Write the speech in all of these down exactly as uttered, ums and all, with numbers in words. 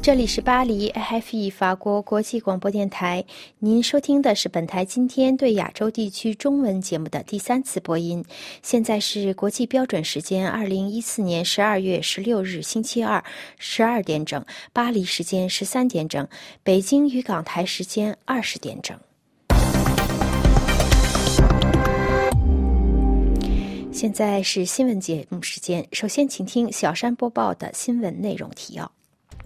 这里是巴黎 F E 法国国际广播电台，您收听的是本台今天对亚洲地区中文节目的第三次播音。现在是国际标准时间二零一四年十二月十六日星期二十二点整，巴黎时间十三点整，北京与港台时间二十点整。现在是新闻节目时间，首先请听小山播报的新闻内容提要。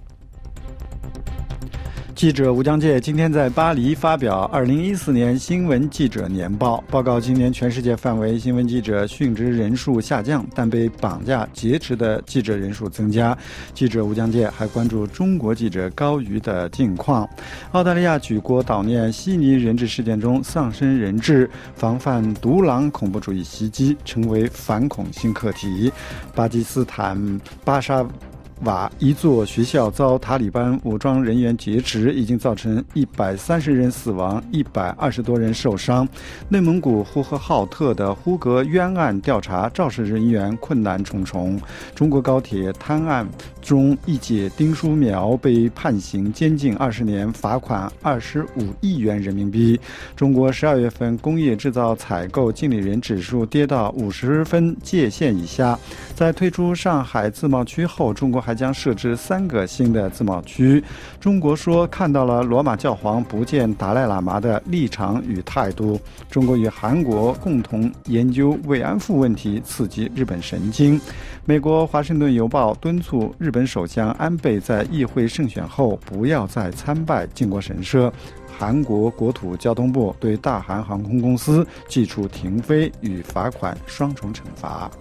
记者吴江介今天在巴黎发表二零一四年新闻记者年报，报告今年全世界范围新闻记者殉职人数下降，但被绑架劫持的记者人数增加。记者吴江介还关注中国记者高瑜的近况。澳大利亚举国悼念悉尼人质事件中丧生人质，防范独狼恐怖主义袭击成为反恐新课题。巴基斯坦巴沙瓦一座学校遭塔利班武装人员劫持，已经造成一百三十人死亡，一百二十多人受伤。内蒙古呼和浩特的呼格冤案调查肇事人员困难重重。中国高铁贪案中一姐丁书苗被判刑监禁二十年，罚款二十五亿元人民币。中国十二月份工业制造采购经理人指数跌到五十分界线以下。在退出上海自贸区后，中国还将设置三个新的自贸区。中国说看到了罗马教皇不见达赖喇嘛的立场与态度。中国与韩国共同研究慰安妇问题，刺激日本神经。美国华盛顿邮报敦促日本首相安倍在议会胜选后不要再参拜靖国神社。韩国国土交通部对大韩航空公司祭出停飞与罚款双重惩罚。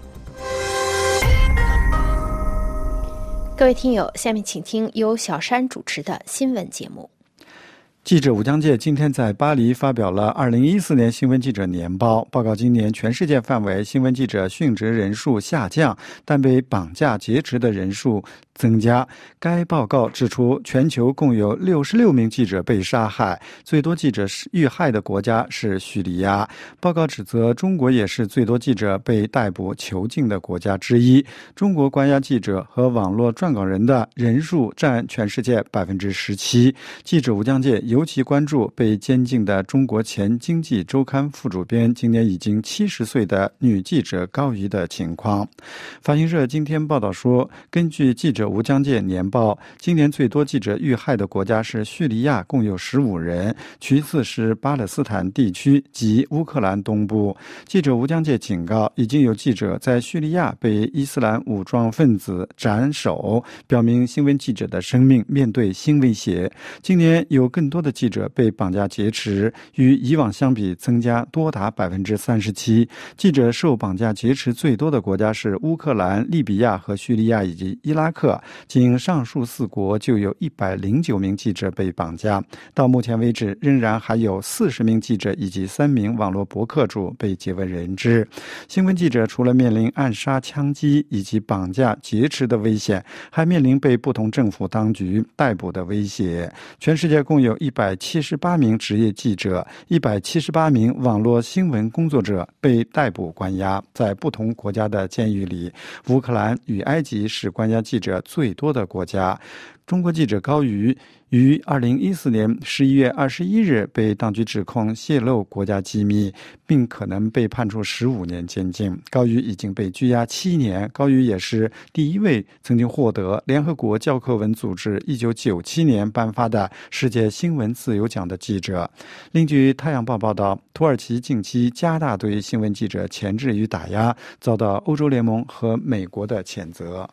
各位听友，下面请听由小山主持的新闻节目。 记者吴江介今天在巴黎发表了二零一四年新闻记者年报，报告今年全世界范围新闻记者殉职人数下降，但被绑架劫持的人数增加。该报告指出，全球共有六十六名记者被杀害，最多记者遇害的国家是叙利亚。报告指责中国也是最多记者被逮捕囚禁的国家之一。中国关押记者和网络撰稿人的人数占全世界百分之十七。记者吴江介尤其关注被监禁的中国前经济周刊副主编、今年已经七十岁的女记者高瑜的情况。法新社今天报道说，根据记者吴江介年报，今年最多记者遇害的国家是叙利亚，共有十五人，其次是巴勒斯坦地区及乌克兰东部。记者吴江介警告，已经有记者在叙利亚被伊斯兰武装分子斩首，表明新闻记者的生命面对新威胁。今年有更多的记者被绑架劫持，与以往相比增加多达百分之三十七。记者受绑架劫持最多的国家是乌克兰、利比亚和叙利亚以及伊拉克，仅上述四国就有一百零九名记者被绑架。到目前为止，仍然还有四十名记者以及三名网络博客主被劫为人质。新闻记者除了面临暗杀、枪击以及绑架、劫持的危险，还面临被不同政府当局逮捕的威胁。全世界共有一百七十八名职业记者、一百七十八名网络新闻工作者被逮捕关押，在不同国家的监狱里。乌克兰与埃及是关押记者最多的国家。中国记者高瑜于二零一四年十一月二十一日被当局指控泄露国家机密，并可能被判处十五年监禁。高瑜已经被拘押七年。高瑜也是第一位曾经获得联合国教科文组织一九九七年颁发的世界新闻自由奖的记者。另据《太阳报》报道，土耳其近期加大对新闻记者钳制与打压，遭到欧洲联盟和美国的谴责。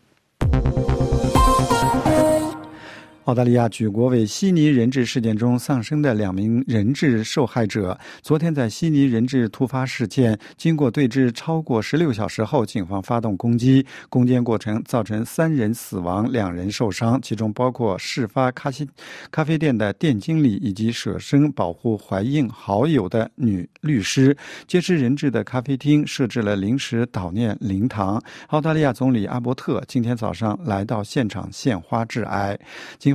澳大利亚举国为悉尼人质事件中丧生的两名人质受害者，昨天在悉尼人质突发事件经过对峙超过十六小时后，警方发动攻击，攻坚过程造成三人死亡，两人受伤，其中包括事发咖啡咖啡店的店经理以及舍身保护怀孕好友的女律师。劫持人质的咖啡厅设置了临时悼念灵堂。澳大利亚总理阿伯特今天早上来到现场献花致哀。警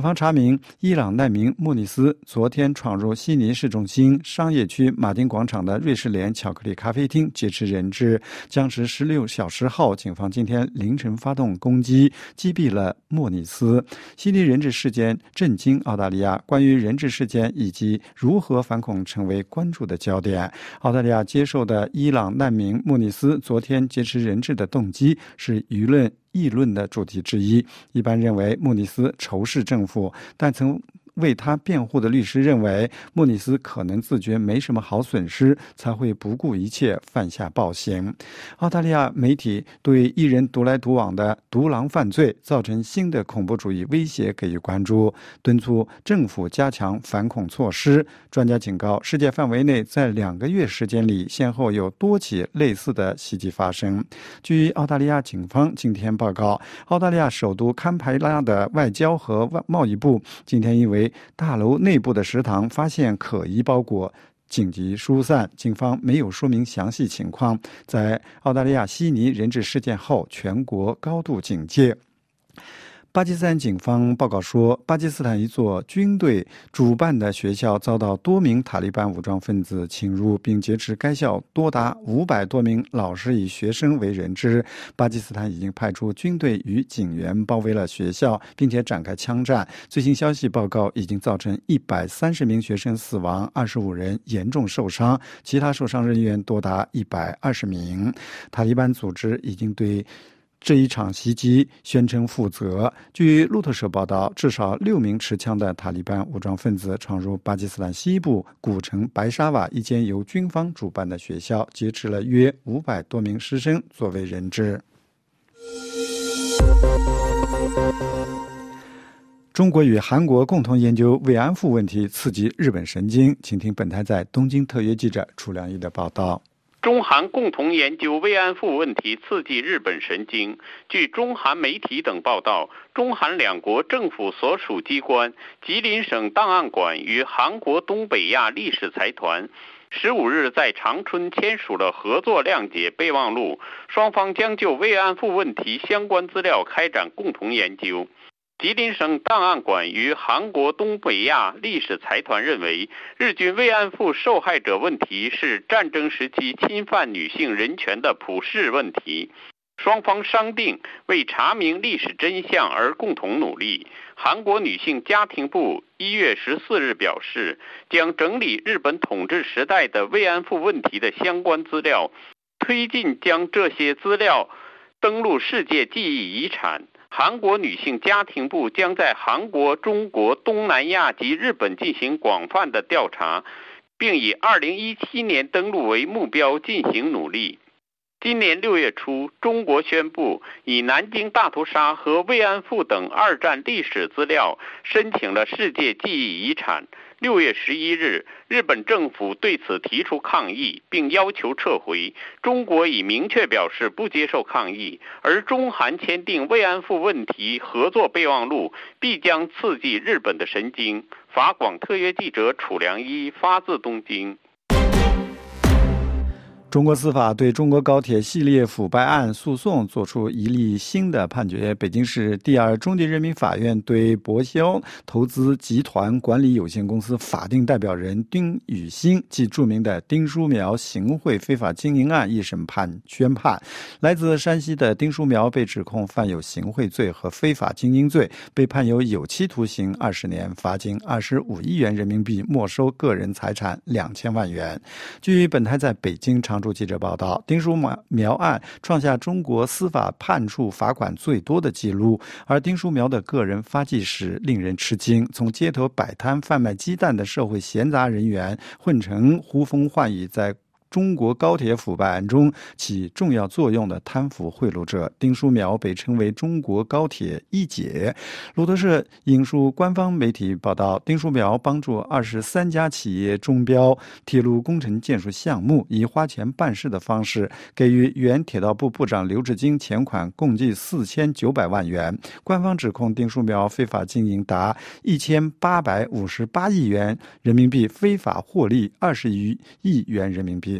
方查明，伊朗难民穆尼斯昨天闯入悉尼市中心商业区马丁广场的瑞士莲巧克力咖啡厅劫持人质，僵持十六小时后，警方今天凌晨发动攻击，击毙了莫尼斯。悉尼人质事件震惊澳大利亚，关于人质事件以及如何反恐成为关注的焦点。澳大利亚接受的伊朗难民莫尼斯昨天劫持人质的动机是舆论议论的主题之一。一般认为穆尼斯仇视政府，但曾为他辩护的律师认为，穆尼斯可能自觉没什么好损失，才会不顾一切犯下暴行。澳大利亚媒体对一人独来独往的独狼犯罪造成新的恐怖主义威胁给予关注，敦促政府加强反恐措施。专家警告，世界范围内在两个月时间里，先后有多起类似的袭击发生。据澳大利亚警方今天报告，澳大利亚首都堪培拉的外交和贸易部今天因为大楼内部的食堂发现可疑包裹，紧急疏散。警方没有说明详细情况。在澳大利亚悉尼人质事件后，全国高度警戒。巴基斯坦警方报告说，巴基斯坦一座军队主办的学校遭到多名塔利班武装分子侵入，并劫持该校多达五百多名老师以学生为人质。巴基斯坦已经派出军队与警员包围了学校，并且展开枪战。最新消息报告已经造成一百三十名学生死亡，二十五人严重受伤，其他受伤人员多达一百二十名。塔利班组织已经对这一场袭击宣称负责。据路透社报道，至少六名持枪的塔利班武装分子闯入巴基斯坦西部古城白沙瓦一间由军方主办的学校，劫持了约五百多名师生作为人质。中国与韩国共同研究慰安妇问题，刺激日本神经。请听本台在东京特约记者楚良一的报道。 中韩共同研究慰安妇问题，刺激日本神经。据中韩媒体等报道，中韩两国政府所属机关吉林省档案馆与韩国东北亚历史财团十五日在长春签署了合作谅解备忘录，双方将就慰安妇问题相关资料开展共同研究。吉林省档案馆与韩国东北亚历史财团认为，日军慰安妇受害者问题是战争时期侵犯女性人权的普世问题，双方商定为查明历史真相而共同努力。韩国女性家庭部一月十四日表示，将整理日本统治时代的慰安妇问题的相关资料，推进将这些资料登录世界记忆遗产。韩国女性家庭部将在韩国、中国、东南亚及日本进行广泛的调查，并以二零一七年登陆为目标进行努力。今年六月初，中国宣布以南京大屠杀和慰安妇等二战历史资料申请了世界记忆遗产。六月十一日，日本政府对此提出抗议，并要求撤回。中国已明确表示不接受抗议，而中韩签订慰安妇问题合作备忘录，必将刺激日本的神经。法广特约记者楚良一发自东京。 中国司法对中国高铁系列腐败案诉讼作出一例新的判决。北京市第二中级人民法院对博销投资集团管理有限公司法定代表人丁宇欣及著名的丁书苗行贿非法经营案一审判宣判。来自山西的丁书苗被指控犯有行贿罪和非法经营罪，被判有有期徒刑二十年，罚金二十五亿元人民币，没收个人财产两千万元。据本台在北京常驻记者报道，丁书苗案创下中国司法判处罚款最多的记录，而丁书苗的个人发迹史令人吃惊，从街头摆摊贩卖鸡蛋的社会闲杂人员，混成呼风唤雨在中国高铁腐败案中起重要作用的贪腐贿赂者，丁书苗被称为中国高铁一姐。路透社引述官方媒体报道，丁书苗帮助二十三家企业中标铁路工程建设项目，以花钱办事的方式给予原铁道部部长刘志京钱款共计四千九百万元。官方指控丁书苗非法经营达一千八百五十八亿元人民币，非法获利二十余亿元人民币。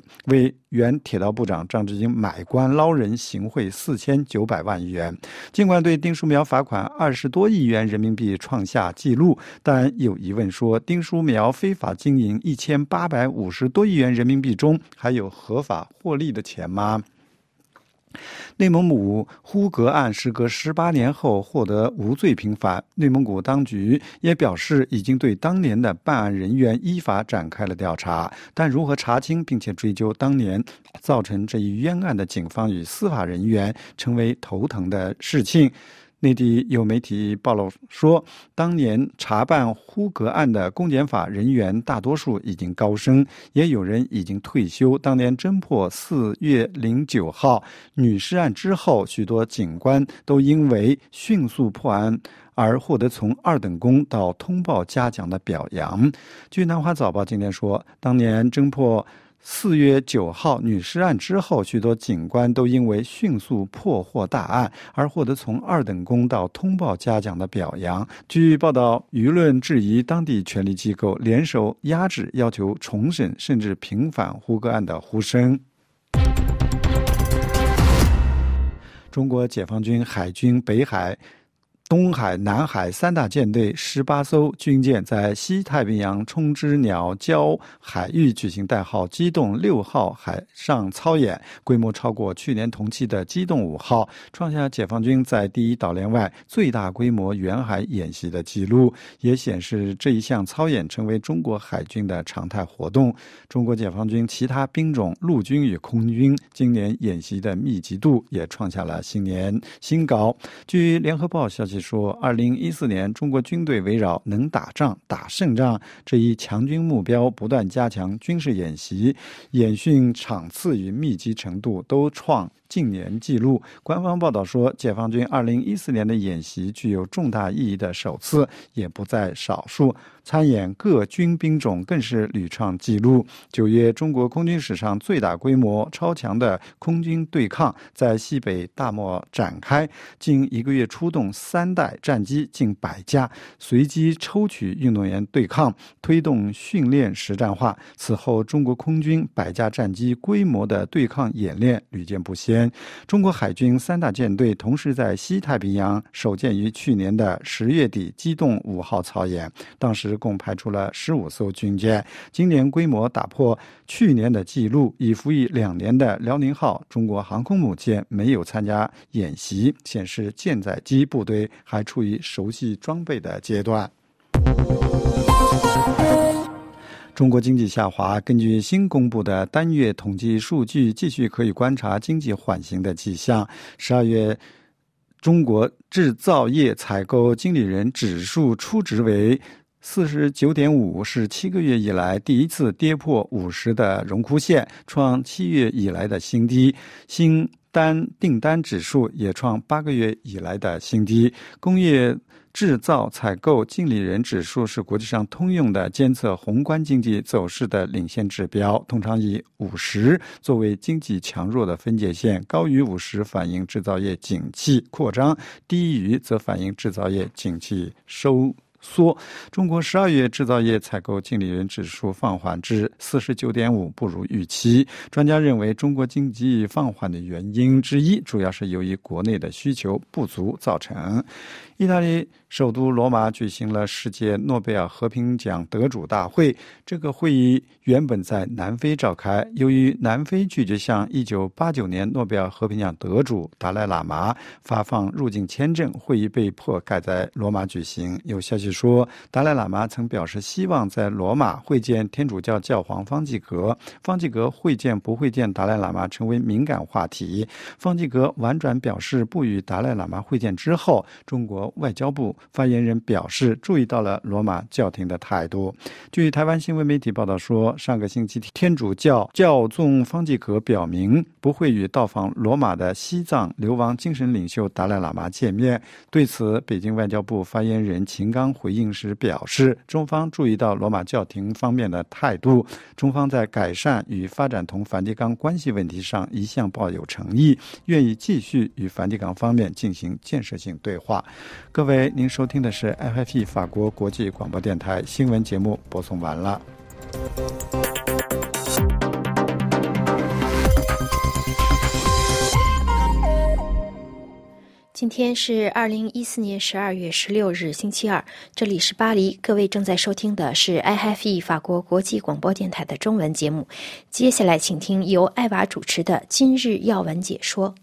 为原铁道部长张志英买官捞人行贿四千九百万元。尽管对丁书苗罚款二十多亿元人民币创下纪录，但有疑问说，丁书苗非法经营一千八百五十多亿元人民币中，还有合法获利的钱吗？内蒙古呼格案时隔十八年后获得无罪平反，内蒙古当局也表示已经对当年的办案人员依法展开了调查，但如何查清并且追究当年造成这一冤案的警方与司法人员，成为头疼的事情。内地有媒体报道说，当年查办呼格案的公检法人员大多数已经高升，也有人已经退休。当年侦破四月零九号女尸案之后，许多警官都因为迅速破案而获得从二等功到通报嘉奖的表扬。据南华早报今天说，当年侦破四月九号女尸案之后，许多警官都因为迅速破获大案而获得从二等功到通报嘉奖的表扬。据报道，舆论质疑当地权力机构联手压制要求重审甚至平反呼格案的呼声。中国解放军海军北海、东海、南海三大舰队十八艘军舰在西太平洋冲之鸟礁海域举行代号机动六号海上操演，规模超过去年同期的机动五号，创下解放军在第一岛链外最大规模远海演习的记录，也显示这一项操演成为中国海军的常态活动。中国解放军其他兵种陆军与空军今年演习的密集度也创下了新年新高。据联合报消息说，二零一四年中国军队围绕能打仗、打胜仗这一强军目标，不断加强军事演习，演训场次与密集程度都创近年纪录。官方报道说，解放军二零一四年的演习具有重大意义的首次，也不在少数。参演各军兵种更是屡创纪录。九月，中国空军史上最大规模、超强的空军对抗在西北大漠展开，近一个月出动三代战机近百架，随机抽取运动员对抗，推动训练实战化。此后，中国空军百架战机规模的对抗演练屡见不鲜。中国海军三大舰队同时在西太平洋首舰于去年的十月底机动五号操演，当时共派出了十五艘军舰。今年规模打破去年的纪录，已服役两年的辽宁号中国航空母舰没有参加演习，显示舰载机部队还处于熟悉装备的阶段。中国经济下滑，根据新公布的单月统计数据，继续可以观察经济缓行的迹象。十二月，中国制造业采购经理人指数初值为四十九点五，是七个月以来第一次跌破五十的荣枯线，创七月以来的新低。新单订单指数也创八个月以来的新低。工业制造采购经理人指数是国际上通用的监测宏观经济走势的领先指标，通常以五十作为经济强弱的分界线，高于五十反映制造业景气扩张，低于则反映制造业景气收缩。中国十二月制造业采购经理人指数放缓至 四十九点五， 不如预期。专家认为，中国经济放缓的原因之一，主要是由于国内的需求不足造成。意大利首都罗马举行了世界诺贝尔和平奖得主大会，这个会议原本在南非召开，由于南非拒绝向一九八九年诺贝尔和平奖得主达赖喇嘛发放入境签证，会议被迫改在罗马举行。有消息说，达赖喇嘛曾表示希望在罗马会见天主教教皇方济各，方济各会见不会见达赖喇嘛成为敏感话题。方济各婉转表示不与达赖喇嘛会见之后，中国外交部发言人表示注意到了罗马教廷的态度。据台湾新闻媒体报道说，上个星期天主教教宗方济各表明不会与到访罗马的西藏流亡精神领袖达赖喇嘛见面。对此，北京外交部发言人秦刚回应时表示，中方注意到罗马教廷方面的态度，中方在改善与发展同梵蒂冈关系问题上一向抱有诚意，愿意继续与梵蒂冈方面进行建设性对话。各位，您收听的是 F I P 法国国际广播电台新闻节目，播送完了。 今天是二零一四年十二月十六日星期二，这里是巴黎，各位正在收听的是 I F E 法国国际广播电台的中文节目。接下来请听由艾娃主持的今日要闻解说。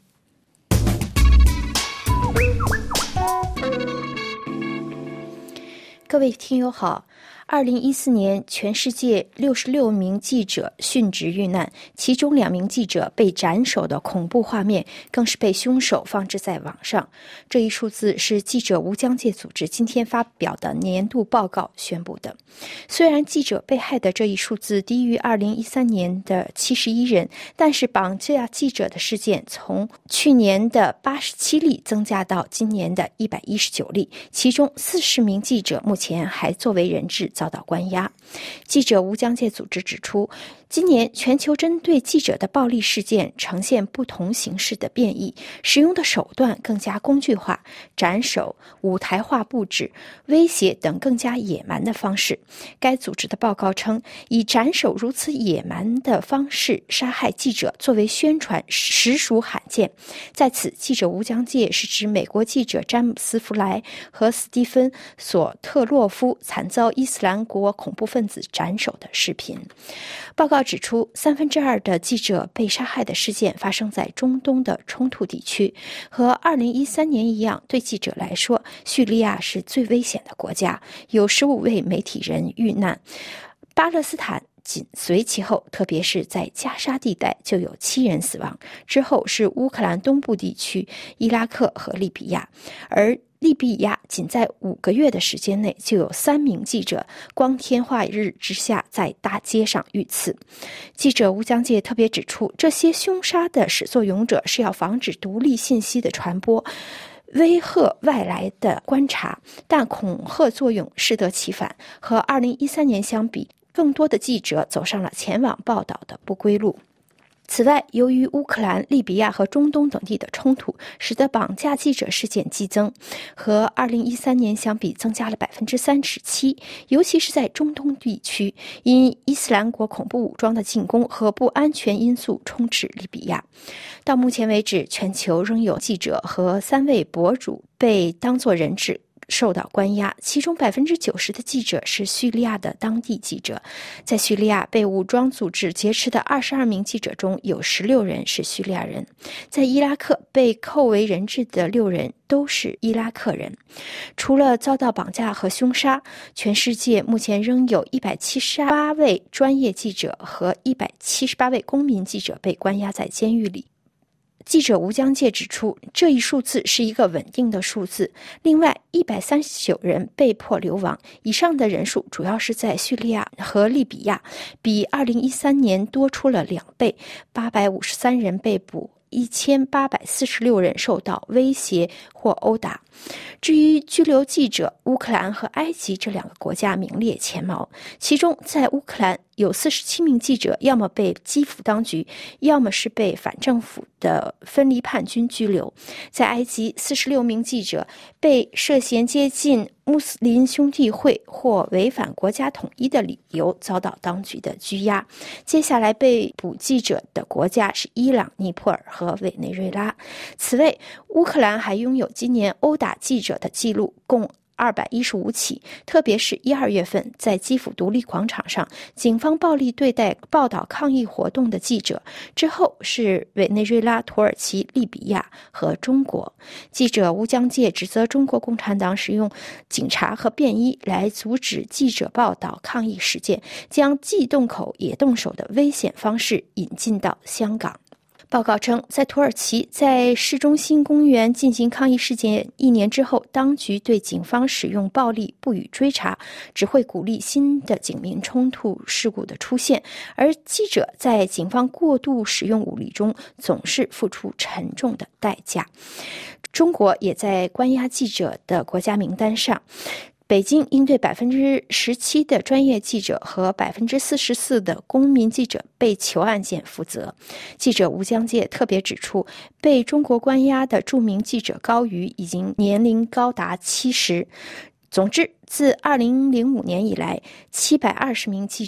各位听友好，二零一四年全世界六十六名记者殉职遇难，其中两名记者被斩首的恐怖画面更是被凶手放置在网上。这一数字是记者无疆界组织今天发表的年度报告宣布的。虽然记者被害的这一数字低于二零一三年的七十一人，但是绑架记者的事件从去年的八十七例增加到今年的一百一十九例，其中四十名记者目前还作为人质遭到关押。记者无疆界组织指出，今年全球针对记者的暴力事件呈现不同形式的变异，使用的手段更加工具化，斩首、舞台化布置、威胁等更加野蛮的方式。该组织的报告称，以斩首如此野蛮的方式杀害记者作为宣传实属罕见。在此，记者无疆界是指美国记者詹姆斯·弗莱和斯蒂芬·索特洛夫惨遭伊斯兰国恐怖分子斩首的视频。报告指出，三分之二的记者被杀害的事件发生在中东的冲突地区。和二零一三年一样，对记者来说，叙利亚是最危险的国家，有十五位媒体人遇难。巴勒斯坦紧随其后，特别是在加沙地带就有七人死亡，之后是乌克兰东部地区、伊拉克和利比亚。而利比亚仅在五个月的时间内就有三名记者光天化日之下在大街上遇刺。记者无疆界特别指出，这些凶杀的始作俑者是要防止独立信息的传播，威吓外来的观察，但恐吓作用适得其反。和二零一三年相比，更多的记者走上了前往报道的不归路。此外，由于乌克兰、利比亚和中东等地的冲突，使得绑架记者事件激增，和二零一三年相比增加了百分之三十七。尤其是在中东地区，因伊斯兰国恐怖武装的进攻和不安全因素充斥利比亚。到目前为止，全球仍有记者和三位博主被当作人质受到关押，其中百分之九十的记者是叙利亚的当地记者。在叙利亚被武装组织劫持的二十二名记者中，有十六人是叙利亚人。在伊拉克被扣为人质的六人都是伊拉克人。除了遭到绑架和凶杀，全世界目前仍有一百七十八位专业记者和一百七十八位公民记者被关押在监狱里。记者无疆界指出，这一数字是一个稳定的数字。另外一百三十九人被迫流亡，以上的人数主要是在叙利亚和利比亚，比二零一三年多出了两倍。八百五十三人被捕，一千八百四十六人受到威胁或殴打。至于拘留记者，乌克兰和埃及这两个国家名列前茅。其中在乌克兰有四十七名记者要么被基辅当局，要么是被反政府的分离叛军拘留。在埃及，四十六名记者被涉嫌接近穆斯林兄弟会或违反国家统一的理由遭到当局的拘押。接下来被捕记者的国家是伊朗、尼泊尔和委内瑞拉。此外，乌克兰还拥有今年殴打记者的记录，共二百一十五起，特别是一二月份在基辅独立广场上，警方暴力对待报道抗议活动的记者。之后是委内瑞拉、土耳其、利比亚和中国。记者无疆界指责中国共产党使用警察和便衣来阻止记者报道抗议事件，将既动口也动手的危险方式引进到香港。报告称，在土耳其，在市中心公园进行抗议事件一年之后，当局对警方使用暴力不予追查，只会鼓励新的警民冲突事故的出现，而记者在警方过度使用武力中总是付出沉重的代价。中国也在关押记者的国家名单上。北京应对百分之十七的专业记者和百分之四十四的公民记者被囚案件负责。记者无疆界特别指出，被中国关押的著名记者高瑜已经年龄高达七十。总之，自二零零五年以来，七百二十名记者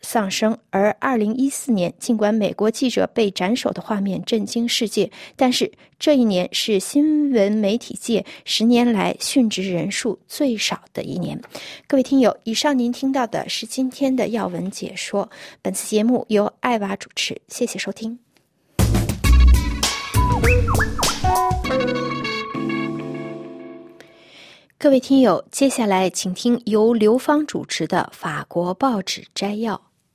丧生。而二零一四年，尽管美国记者被斩首的画面震惊世界，但是这一年是新闻媒体界十年来殉职人数最少的一年。各位听友，以上您听到的是今天的要闻解说。本次节目由艾娃主持，谢谢收听。各位听友，接下来请听由刘芳主持的法国报纸摘要。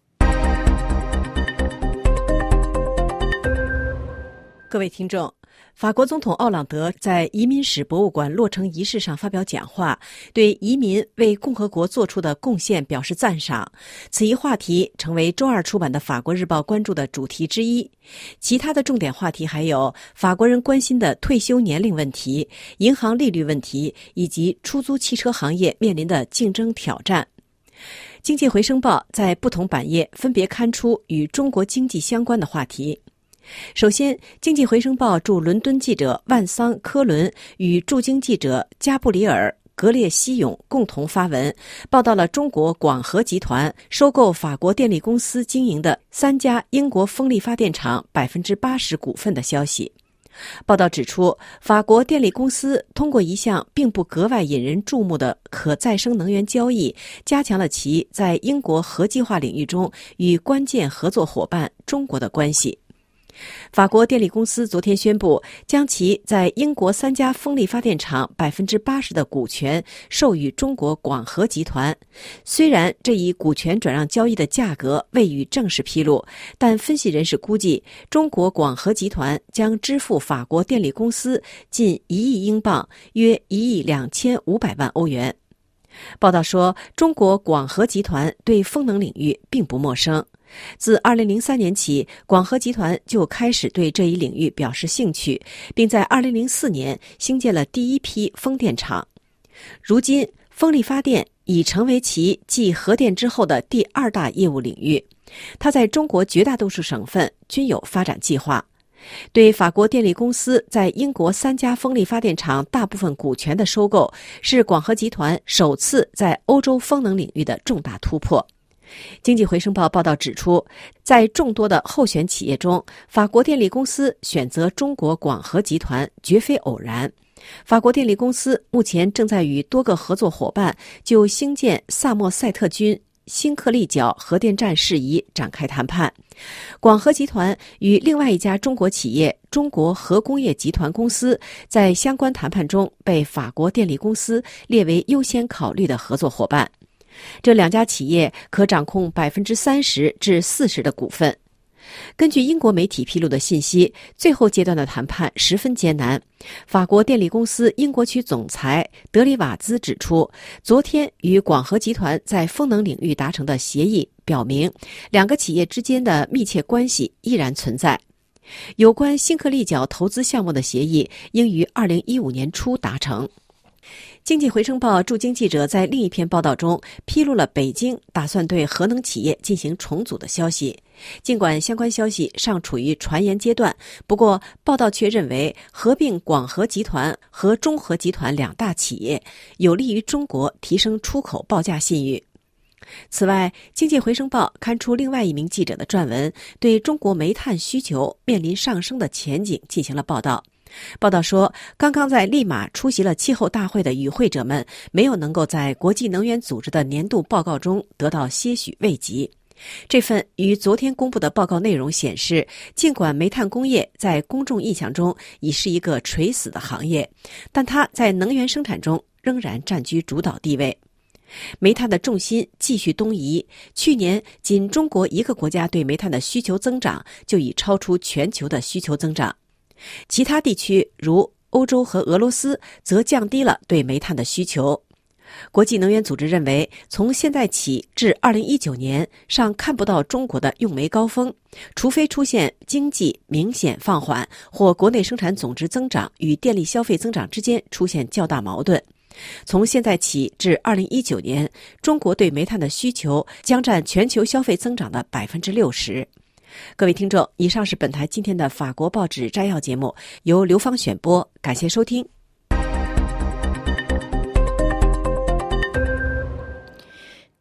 各位听众，法国总统奥朗德在移民史博物馆落成仪式上发表讲话，对移民为共和国做出的贡献表示赞赏。此一话题成为周二出版的《法国日报》关注的主题之一。其他的重点话题还有法国人关心的退休年龄问题、银行利率问题，以及出租汽车行业面临的竞争挑战。经济回声报在不同版页分别刊出与中国经济相关的话题。首先，经济回声报驻伦敦记者万桑·科伦与驻京记者加布里尔·格列西永共同发文，报道了中国广核集团收购法国电力公司经营的三家英国风力发电厂百分之八十股份的消息。报道指出，法国电力公司通过一项并不格外引人注目的可再生能源交易，加强了其在英国核计划领域中与关键合作伙伴中国的关系。法国电力公司昨天宣布，将其在英国三家风力发电厂百分之八十的股权授予中国广核集团。虽然这一股权转让交易的价格未予正式披露，但分析人士估计，中国广核集团将支付法国电力公司近一亿英镑，约一亿两千五百万欧元。报道说，中国广核集团对风能领域并不陌生。自二零零三年起，广核集团就开始对这一领域表示兴趣，并在二零零四年兴建了第一批风电场。如今，风力发电已成为其继核电之后的第二大业务领域。它在中国绝大多数省份均有发展计划。对法国电力公司在英国三家风力发电厂大部分股权的收购，是广核集团首次在欧洲风能领域的重大突破。经济回声报报道指出，在众多的候选企业中，法国电力公司选择中国广核集团绝非偶然。法国电力公司目前正在与多个合作伙伴就兴建萨默塞特郡新克利角核电站事宜展开谈判。广核集团与另外一家中国企业中国核工业集团公司在相关谈判中被法国电力公司列为优先考虑的合作伙伴。这两家企业可掌控百分之三十至四十的股份。根据英国媒体披露的信息，最后阶段的谈判十分艰难。法国电力公司英国区总裁德里瓦兹指出，昨天与广核集团在风能领域达成的协议表明，两个企业之间的密切关系依然存在。有关新克利角投资项目的协议应于二零一五年初达成。经济回声报驻京记者在另一篇报道中披露了北京打算对核能企业进行重组的消息。尽管相关消息尚处于传言阶段，不过报道却认为合并广核集团和中核集团两大企业有利于中国提升出口报价信誉。此外，经济回声报刊出另外一名记者的撰文，对中国煤炭需求面临上升的前景进行了报道。报道说，刚刚在利马出席了气候大会的与会者们没有能够在国际能源组织的年度报告中得到些许慰藉。这份于昨天公布的报告内容显示，尽管煤炭工业在公众印象中已是一个垂死的行业，但它在能源生产中仍然占据主导地位。煤炭的重心继续东移，去年仅中国一个国家对煤炭的需求增长就已超出全球的需求增长。其他地区如欧洲和俄罗斯则降低了对煤炭的需求。国际能源组织认为，从现在起至二零一九年尚看不到中国的用煤高峰，除非出现经济明显放缓，或国内生产总值增长与电力消费增长之间出现较大矛盾。从现在起至二零一九年，中国对煤炭的需求将占全球消费增长的百分之六十。各位听众，以上是本台今天的法国报纸摘要节目，由刘芳选播，感谢收听。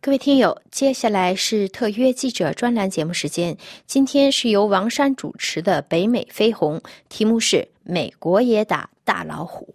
各位听友，接下来是特约记者专栏节目时间。今天是由王珊主持的北美飞鸿，题目是美国也打大老虎。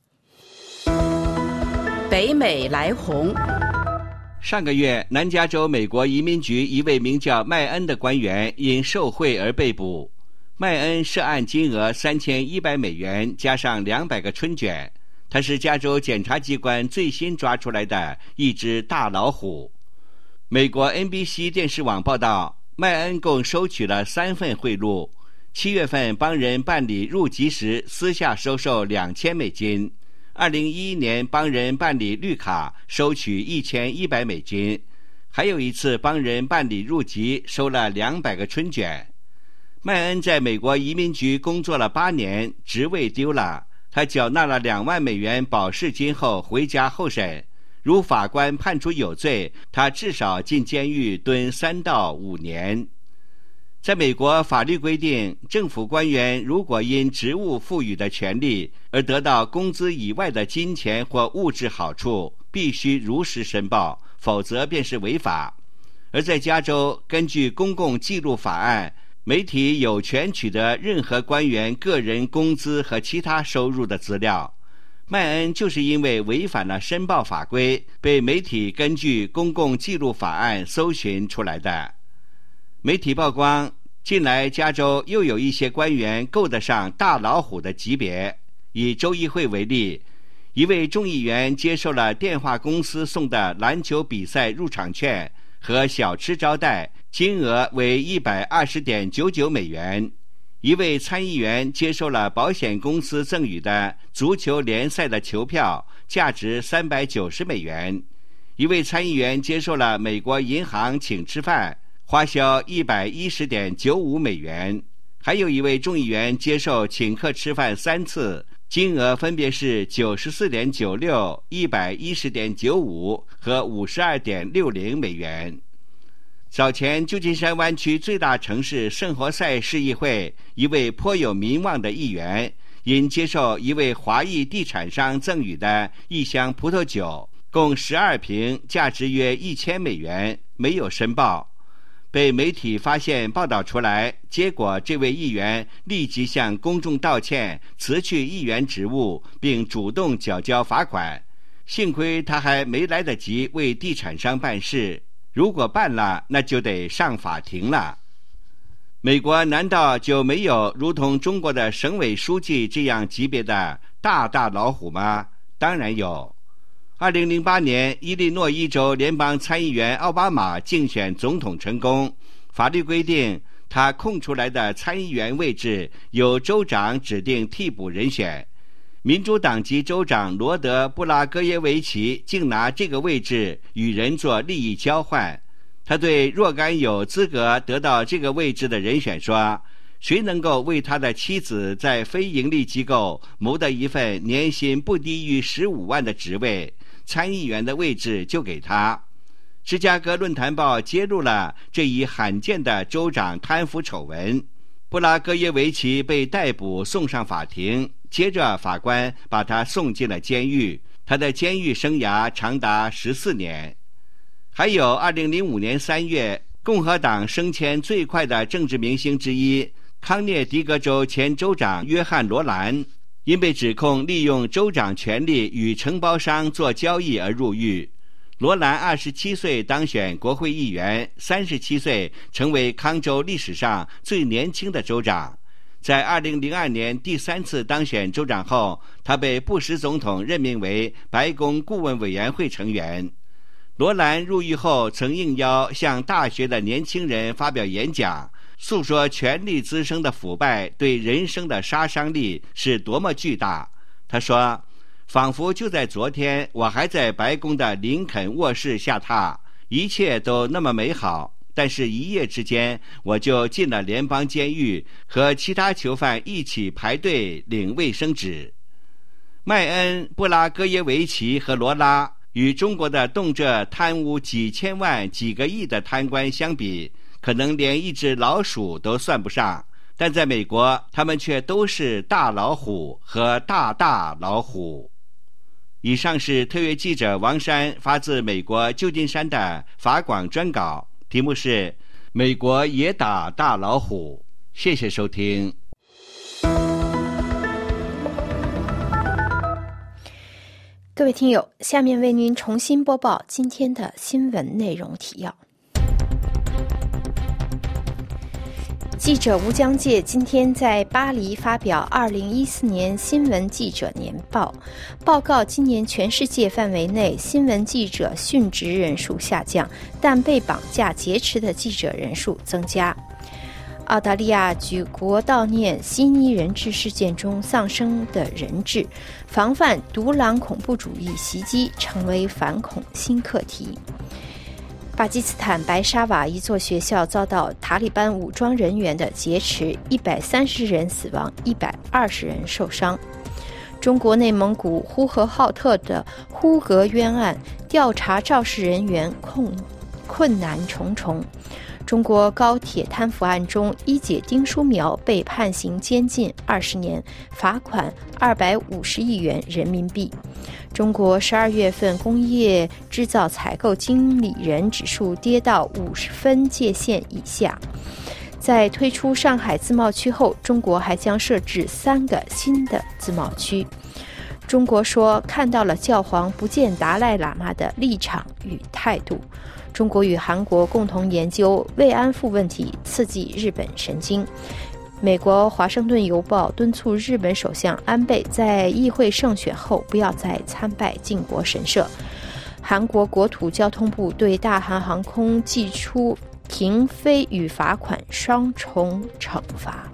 北美来鸿。 上个月，南加州美国移民局一位名叫麦恩的官员因受贿而被捕。麦恩涉案金额三千一百美元，加上两百个春卷。他是加州检察机关最新抓出来的一只大老虎。美国 N B C 电视网报道，麦恩共收取了三份贿赂。七月份帮人办理入籍时私下收受两千美金，二零一一年帮人办理绿卡收取一千一百美金，还有一次帮人办理入籍收了两百个春卷。麦恩在美国移民局工作了八年，职位丢了，他缴纳了两万美元保释金后回家候审。如法官判处有罪，他至少进监狱蹲三到五年。在美国，法律规定，政府官员如果因职务赋予的权利而得到工资以外的金钱或物质好处，必须如实申报，否则便是违法。而在加州，根据公共记录法案，媒体有权取得任何官员个人工资和其他收入的资料。麦恩就是因为违反了申报法规，被媒体根据公共记录法案搜寻出来的。媒体曝光，近来加州又有一些官员够得上大老虎的级别。以州议会为例，一位众议员接受了电话公司送的篮球比赛入场券和小吃招待，金额为 一百二十点九九美元。一位参议员接受了保险公司赠予的足球联赛的球票，价值三百九十美元。一位参议员接受了美国银行请吃饭，花销 一百一十点九五美元。还有一位众议员接受请客吃饭三次，金额分别是 九十四点九六、一百一十点九五和 五十二点六零美元。早前，旧金山湾区最大城市圣活塞市议会一位颇有名望的议员，因接受一位华裔地产商赠予的一箱葡萄酒，共十二瓶，价值约一千美元，没有申报，被媒体发现报道出来。结果，这位议员立即向公众道歉，辞去议员职务，并主动缴交罚款。幸亏他还没来得及为地产商办事。如果办了，那就得上法庭了。美国难道就没有如同中国的省委书记这样级别的大大老虎吗？当然有。二零零八年，伊利诺伊州联邦参议员奥巴马竞选总统成功，法律规定他空出来的参议员位置由州长指定替补人选。民主党籍州长罗德·布拉戈耶维奇竟拿这个位置与人做利益交换。他对若干有资格得到这个位置的人选说，谁能够为他的妻子在非营利机构谋得一份年薪不低于十五万的职位，参议员的位置就给他。芝加哥论坛报揭露了这一罕见的州长贪腐丑闻。布拉戈耶维奇被逮捕送上法庭，接着法官把他送进了监狱，他的监狱生涯长达十四年。还有二零零五年三月，共和党升迁最快的政治明星之一，康涅狄格州前州长约翰·罗兰，因被指控利用州长权力与承包商做交易而入狱。罗兰二十七岁当选国会议员，三十七岁成为康州历史上最年轻的州长。在二零零二年第三次当选州长后，他被布什总统任命为白宫顾问委员会成员。罗兰入狱后曾应邀向大学的年轻人发表演讲，诉说权力滋生的腐败对人生的杀伤力是多么巨大。他说，仿佛就在昨天，我还在白宫的林肯卧室下榻，一切都那么美好，但是一夜之间我就进了联邦监狱，和其他囚犯一起排队领卫生纸。麦恩、布拉戈耶维奇和罗拉与中国的动辄贪污几千万几个亿的贪官相比，可能连一只老鼠都算不上，但在美国他们却都是大老虎和大大老虎。 以上是特约记者王珊发自美国旧金山的法广专稿，题目是美国也打大老虎。谢谢收听。 各位听友，下面为您重新播报今天的新闻内容提要。记者吴江介今天在巴黎发表二零一四年新闻记者年报，报告今年全世界范围内新闻记者殉职人数下降，但被绑架劫持的记者人数增加。澳大利亚举国悼念悉尼人质事件中丧生的人质，防范独狼恐怖主义袭击成为反恐新课题。巴基斯坦白沙瓦一座学校遭到塔利班武装人员的劫持，一百三十人死亡，一百二十人受伤。中国内蒙古呼和浩特的呼格冤案调查肇事人员困困难重重。中国高铁贪腐案中，一姐丁书苗被判刑监禁二十年，罚款二百五十亿元人民币。中国十二月份工业制造采购经理人指数跌到五十分界线以下。在推出上海自贸区后，中国还将设置三个新的自贸区。中国说看到了教皇不见达赖喇嘛的立场与态度。中国与韩国共同研究慰安妇问题，刺激日本神经。美国《华盛顿邮报》敦促日本首相安倍在议会胜选后不要再参拜靖国神社。韩国国土交通部对大韩航空寄出停飞与罚款双重惩罚。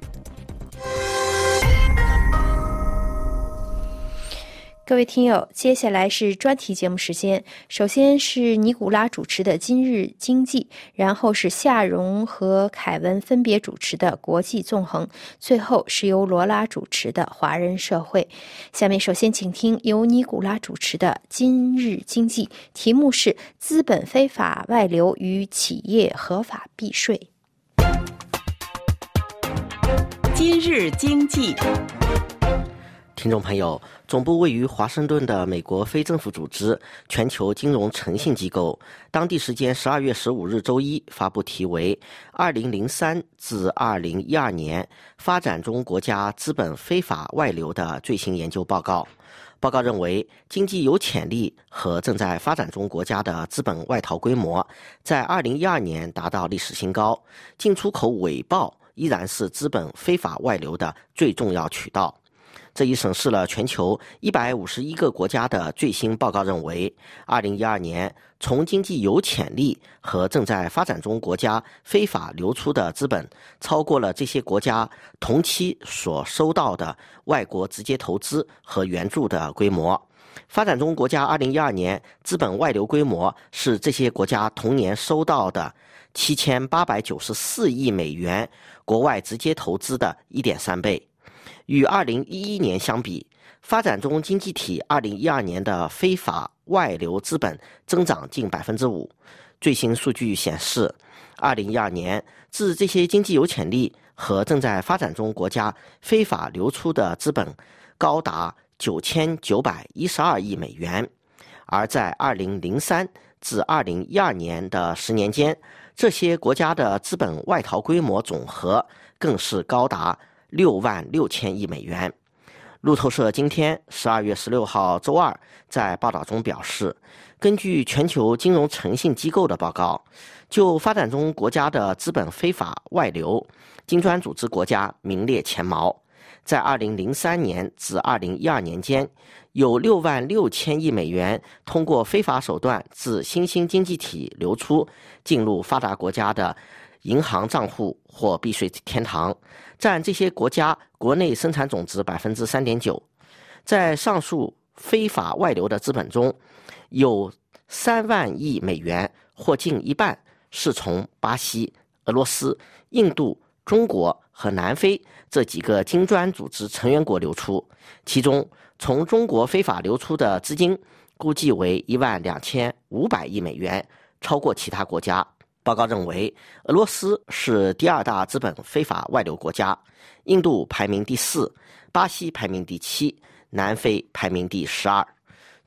各位听友，接下来是专题节目时间。首先是尼古拉主持的今日经济，然后是夏蓉和凯文分别主持的国际纵横，最后是由罗拉主持的华人社会。下面首先请听由尼古拉主持的今日经济，题目是资本非法外流与企业合法避税。 今日经济。 听众朋友，总部位于华盛顿的美国非政府组织全球金融诚信机构，当地时间十二月十五日周一发布题为《二零零三至二零一二年发展中国家资本非法外流的最新研究报告》。报告认为，经济有潜力和正在发展中国家的资本外逃规模在二零一二年达到历史新高，进出口伪报依然是资本非法外流的最重要渠道。这一审视了全球一百五十一个国家的最新报告认为，二零一二年从经济有潜力和正在发展中国家非法流出的资本超过了这些国家同期所收到的外国直接投资和援助的规模。发展中国家二零一二年资本外流规模是这些国家同年收到的七千八百九十四亿美元国外直接投资的 一点三倍。与二零一一年相比，发展中经济体二零一二年的非法外流资本增长近 百分之五。 最新数据显示，二零一二年自这些经济有潜力和正在发展中国家非法流出的资本高达九千九百一十二亿美元，而在二零零三至二零一二年的十年间，这些国家的资本外逃规模总和更是高达六万六千亿美元。路透社今天十二月十六号周二在报道中表示，根据全球金融诚信机构的报告，就发展中国家的资本非法外流，金砖组织国家名列前茅。在二零零三年至二零一二年间，有六万六千亿美元通过非法手段自新兴经济体流出，进入发达国家的银行账户或避税天堂，占这些国家国内生产总值 百分之三点九。 在上述非法外流的资本中，有三万亿美元或近一半是从巴西、俄罗斯、印度、中国和南非这几个金砖组织成员国流出，其中从中国非法流出的资金估计为一万两千五百亿美元，超过其他国家。报告认为，俄罗斯是第二大资本非法外流国家，印度排名第四，巴西排名第七，南非排名第十二。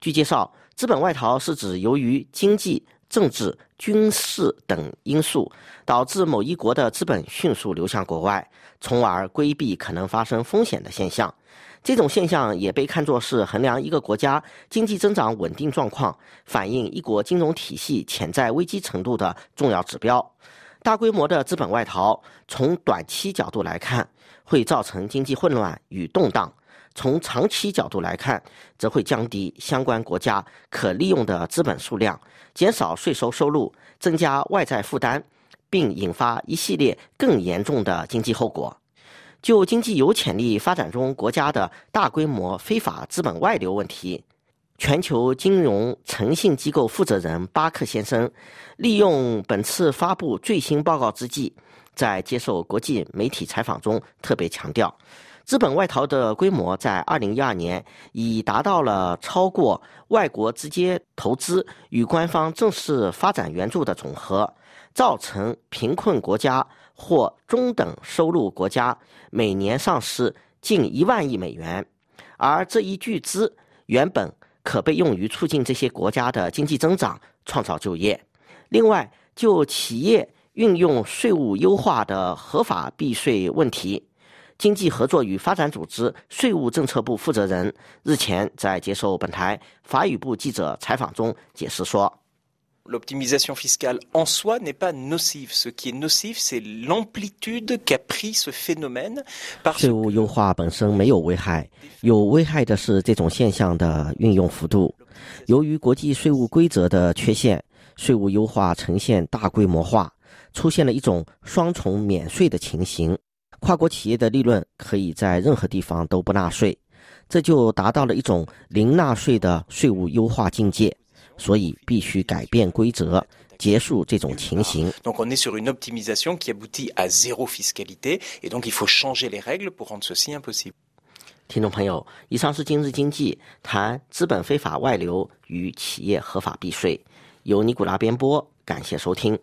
据介绍，资本外逃是指由于经济、政治、军事等因素，导致某一国的资本迅速流向国外，从而规避可能发生风险的现象。这种现象也被看作是衡量一个国家经济增长稳定状况，反映一国金融体系潜在危机程度的重要指标。大规模的资本外逃，从短期角度来看，会造成经济混乱与动荡；从长期角度来看，则会降低相关国家可利用的资本数量，减少税收收入，增加外债负担，并引发一系列更严重的经济后果。就经济有潜力发展中国家的大规模非法资本外流问题，全球金融诚信机构负责人巴克先生利用本次发布最新报告之际，在接受国际媒体采访中特别强调，资本外逃的规模在二零一二年已达到了超过外国直接投资与官方正式发展援助的总和，造成贫困国家或中等收入国家每年丧失近一万亿美元，而这一巨资原本可被用于促进这些国家的经济增长，创造就业。另外，就企业运用税务优化的合法避税问题，经济合作与发展组织税务政策部负责人日前在接受本台法语部记者采访中解释说， L'optimisation fiscale en soi n'est pas nocive. Ce qui est nocif, c'est l'amplitude qu'a pris ce phénomène. 税务优化本身没有危害，有危害的是这种现象的运用幅度。由于国际税务规则的缺陷，税务优化呈现大规模化，出现了一种双重免税的情形。跨国企业的利润可以在任何地方都不纳税，这就达到了一种零纳税的税务优化境界。所以必须改变规则，结束这种情形。 Donc on est sur une optimisation qui aboutit à zéro fiscalité, et donc il faut changer les règles pour rendre ceci impossible. 听众朋友，以上是今日经济谈资本非法外流与企业合法避税，由尼古拉编播，感谢收听。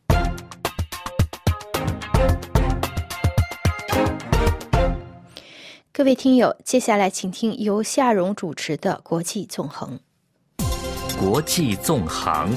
各位听友，接下来请听由夏蓉主持的国际纵横。 国际纵横，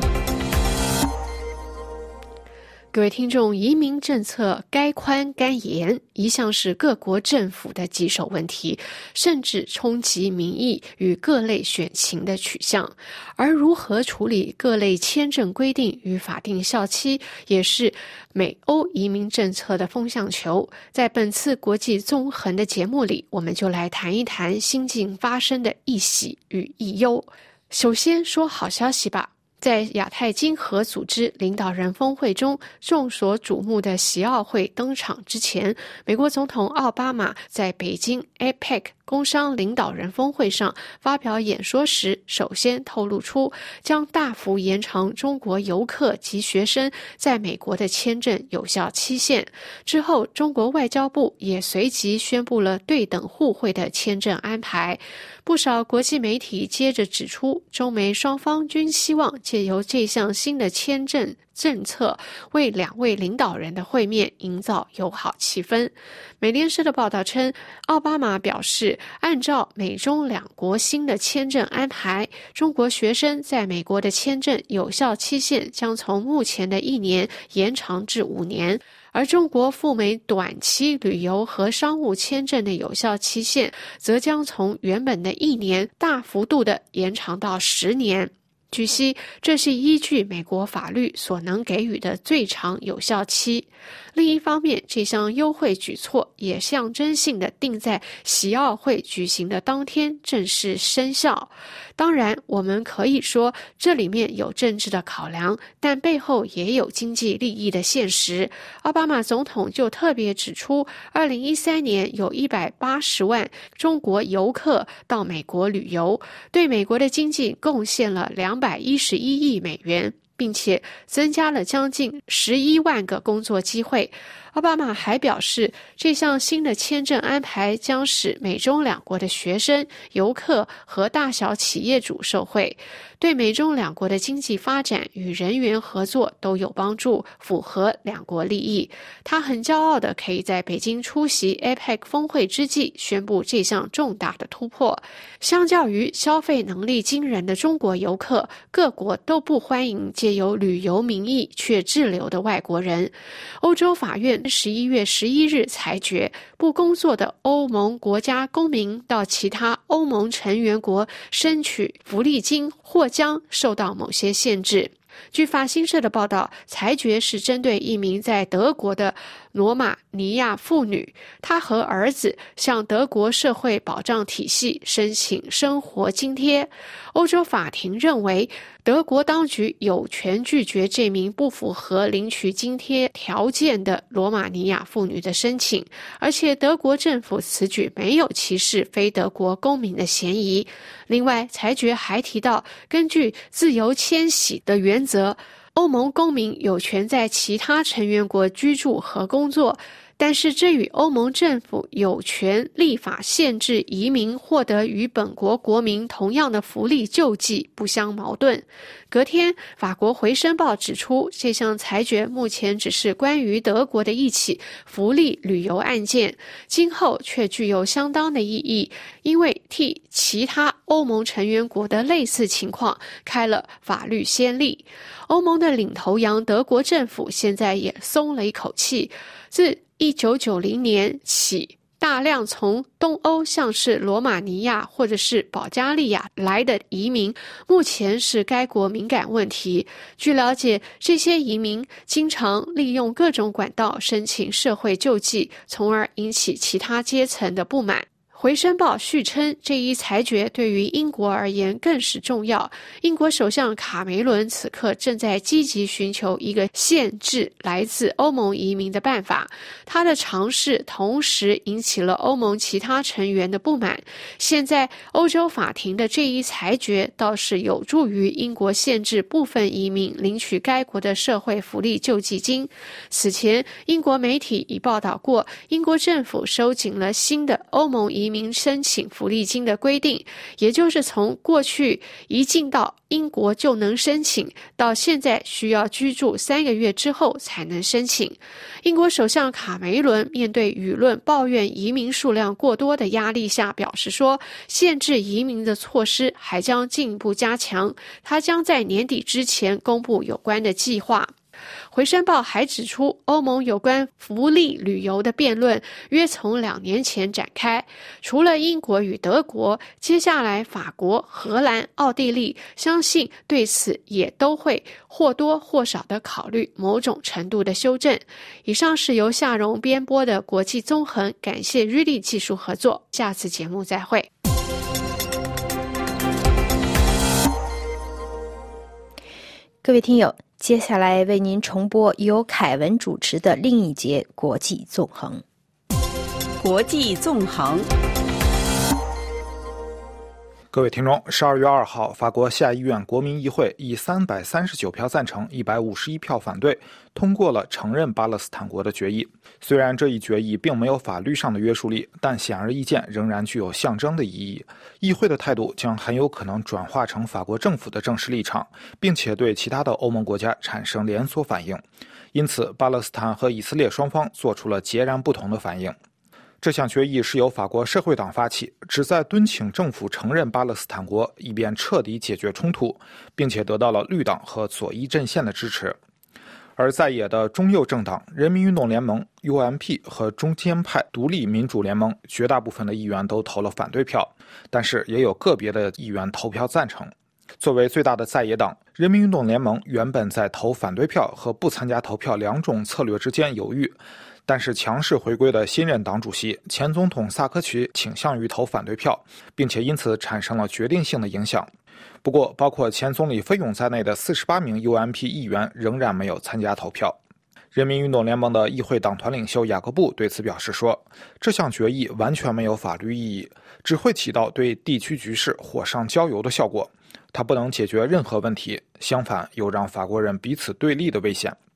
各位听众，移民政策该宽该严一向是各国政府的棘手问题，甚至冲击民意与各类选情的取向。而如何处理各类签证规定与法定效期，也是美欧移民政策的风向球。在本次国际纵横的节目里，我们就来谈一谈新近发生的一喜与一忧。首先说好消息吧，在亚太经合组织领导人峰会中，众所瞩目的习奥会登场之前，美国总统奥巴马在北京 A P E C 工商领导人峰会上发表演说时，首先透露出将大幅延长中国游客及学生在美国的签证有效期限。之后，中国外交部也随即宣布了对等互惠的签证安排。不少国际媒体接着指出，中美双方均希望借由这项新的签证政策为两位领导人的会面营造友好气氛。美联社的报道称，奥巴马表示，按照美中两国新的签证安排，中国学生在美国的签证有效期限将从目前的一年延长至五年，而中国赴美短期旅游和商务签证的有效期限则将从原本的一年大幅度的延长到十年。据悉，这是依据美国法律所能给予的最长有效期。另一方面，这项优惠举措也象征性地定在习奥会举行的当天正式生效。当然，我们可以说这里面有政治的考量，但背后也有经济利益的现实。奥巴马总统就特别指出，二零一三年有一百八十万中国游客到美国旅游，对美国的经济贡献了两百一十一亿美元，并且增加了将近十一万个工作机会。 奥巴马还表示，这项新的签证安排将使美中两国的学生、游客和大小企业主受惠，对美中两国的经济发展与人员合作都有帮助，符合两国利益。他很骄傲地可以在北京出席 A P E C 峰会之际宣布这项重大的突破。相较于消费能力惊人的中国游客，各国都不欢迎借由旅游名义却滞留的外国人。欧洲法院十一月十一日裁决，不工作的欧盟国家公民到其他欧盟成员国申取福利金或将受到某些限制。据法新社的报道，裁决是针对一名在德国的罗马尼亚妇女，她和儿子向德国社会保障体系申请生活津贴。欧洲法庭认为，德国当局有权拒绝这名不符合领取津贴条件的罗马尼亚妇女的申请，而且德国政府此举没有歧视非德国公民的嫌疑。另外，裁决还提到，根据自由迁徙的原则，欧盟公民有权在其他成员国居住和工作，但是这与欧盟政府有权立法限制移民获得与本国国民同样的福利救济不相矛盾。隔天，法国《回声报》指出，这项裁决目前只是关于德国的一起福利旅游案件，今后却具有相当的意义，因为替其他欧盟成员国的类似情况开了法律先例。欧盟的领头羊德国政府现在也松了一口气，自一九九零年起，大量从东欧像是罗马尼亚或者是保加利亚来的移民，目前是该国敏感问题。据了解，这些移民经常利用各种管道申请社会救济，从而引起其他阶层的不满。回声报续称，这一裁决对于英国而言更是重要。英国首相卡梅伦此刻正在积极寻求一个限制来自欧盟移民的办法，他的尝试同时引起了欧盟其他成员的不满。现在欧洲法庭的这一裁决倒是有助于英国限制部分移民领取该国的社会福利救济金。此前，英国媒体已报道过，英国政府收紧了新的欧盟移民民申请福利金的规定，也就是从过去一进到英国就能申请，到现在需要居住三个月之后才能申请。英国首相卡梅伦面对舆论抱怨移民数量过多的压力下，表示说，限制移民的措施还将进一步加强，他将在年底之前公布有关的计划。回声报还指出，欧盟有关福利旅游的辩论约从两年前展开，除了英国与德国，接下来法国、荷兰、奥地利相信对此也都会或多或少地考虑某种程度的修正。以上是由夏蓉编播的国际纵横，感谢瑞丽技术合作，下次节目再会。 各位听友，接下来为您重播由凯文主持的另一节国际纵横。 国际纵横。 各位听众，十二月二号，法国下议院国民议会以三百三十九票赞成、一百五十一票反对，通过了承认巴勒斯坦国的决议。虽然这一决议并没有法律上的约束力，但显而易见仍然具有象征的意义。议会的态度将很有可能转化成法国政府的正式立场，并且对其他的欧盟国家产生连锁反应。因此，巴勒斯坦和以色列双方做出了截然不同的反应。这项决议是由法国社会党发起，旨在敦请政府承认巴勒斯坦国，以便彻底解决冲突，并且得到了绿党和左翼阵线的支持。而在野的中右政党人民运动联盟 U M P 和中间派独立民主联盟绝大部分的议员都投了反对票，但是也有个别的议员投票赞成。作为最大的在野党，人民运动联盟原本在投反对票和不参加投票两种策略之间犹豫，但是强势回归的新任党主席前总统萨科齐倾向于投反对票，并且因此产生了决定性的影响。不过，包括前总理菲永在内的四十八名 U M P 议员仍然没有参加投票。人民运动联盟的议会党团领袖雅各布对此表示说，这项决议完全没有法律意义，只会起到对地区局势火上浇油的效果，它不能解决任何问题，相反有让法国人彼此对立的危险。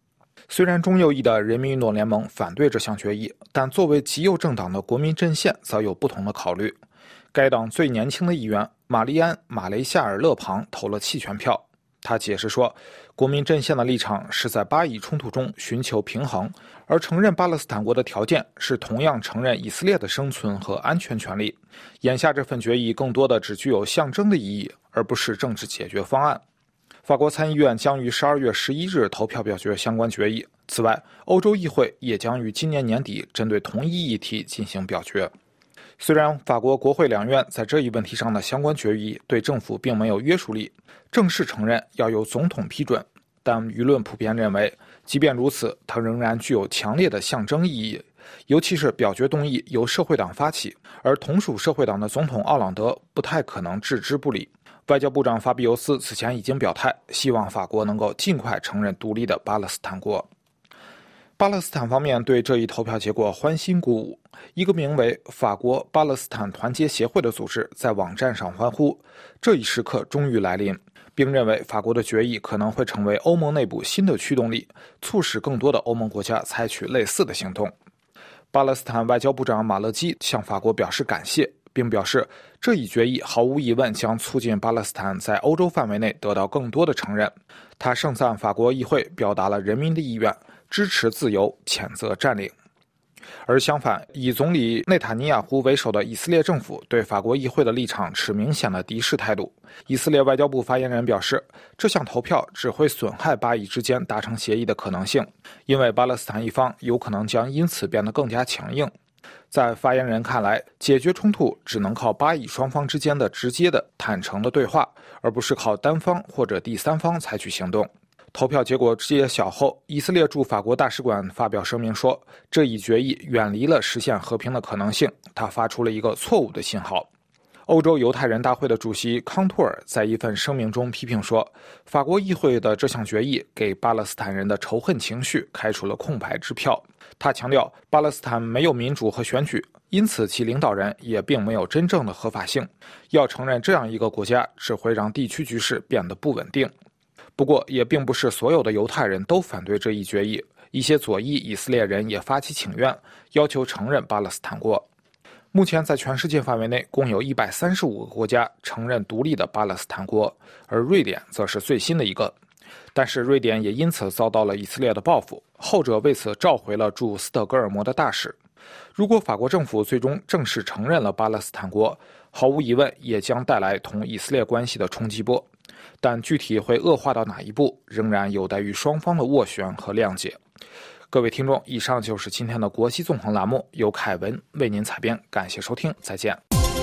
虽然中右翼的人民运动联盟反对这项决议，但作为极右政党的国民阵线则有不同的考虑。该党最年轻的议员玛丽安·马雷夏尔·勒庞投了弃权票。他解释说，国民阵线的立场是在巴以冲突中寻求平衡，而承认巴勒斯坦国的条件是同样承认以色列的生存和安全权利。眼下这份决议更多的只具有象征的意义，而不是政治解决方案。法国参议院将于十二月十一日投票表决相关决议。此外，欧洲议会也将于今年年底针对同一议题进行表决。虽然法国国会两院在这一问题上的相关决议对政府并没有约束力，正式承认要由总统批准，但舆论普遍认为，即便如此，它仍然具有强烈的象征意义。尤其是表决动议由社会党发起，而同属社会党的总统奥朗德不太可能置之不理。外交部长法比尤斯此前已经表态，希望法国能够尽快承认独立的巴勒斯坦国。巴勒斯坦方面对这一投票结果欢欣鼓舞，一个名为法国巴勒斯坦团结协会的组织在网站上欢呼，这一时刻终于来临，并认为法国的决议可能会成为欧盟内部新的驱动力，促使更多的欧盟国家采取类似的行动。巴勒斯坦外交部长马勒基向法国表示感谢，并表示这一决议毫无疑问将促进巴勒斯坦在欧洲范围内得到更多的承认。他盛赞法国议会表达了人民的意愿，支持自由，谴责占领。而相反，以总理内塔尼亚胡为首的以色列政府对法国议会的立场持明显的敌视态度。以色列外交部发言人表示，这项投票只会损害巴以之间达成协议的可能性，因为巴勒斯坦一方有可能将因此变得更加强硬。在发言人看来，解决冲突只能靠巴以双方之间的直接的、坦诚的对话，而不是靠单方或者第三方采取行动。投票结果揭晓后，以色列驻法国大使馆发表声明说，这一决议远离了实现和平的可能性，他发出了一个错误的信号。欧洲犹太人大会的主席康托尔在一份声明中批评说，法国议会的这项决议给巴勒斯坦人的仇恨情绪开出了空白支票。他强调，巴勒斯坦没有民主和选举，因此其领导人也并没有真正的合法性。要承认这样一个国家，只会让地区局势变得不稳定。不过，也并不是所有的犹太人都反对这一决议，一些左翼以色列人也发起请愿，要求承认巴勒斯坦国。目前在全世界范围内，共有一百三十五个国家承认独立的巴勒斯坦国，而瑞典则是最新的一个。但是瑞典也因此遭到了以色列的报复，后者为此召回了驻斯德哥尔摩的大使。如果法国政府最终正式承认了巴勒斯坦国，毫无疑问也将带来同以色列关系的冲击波。但具体会恶化到哪一步，仍然有待于双方的斡旋和谅解。各位听众，以上就是今天的国际纵横栏目，由凯文为您采编，感谢收听，再见。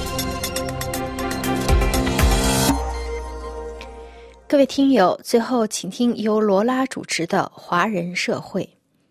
各位听友，最后请听由罗拉主持的《华人社会》。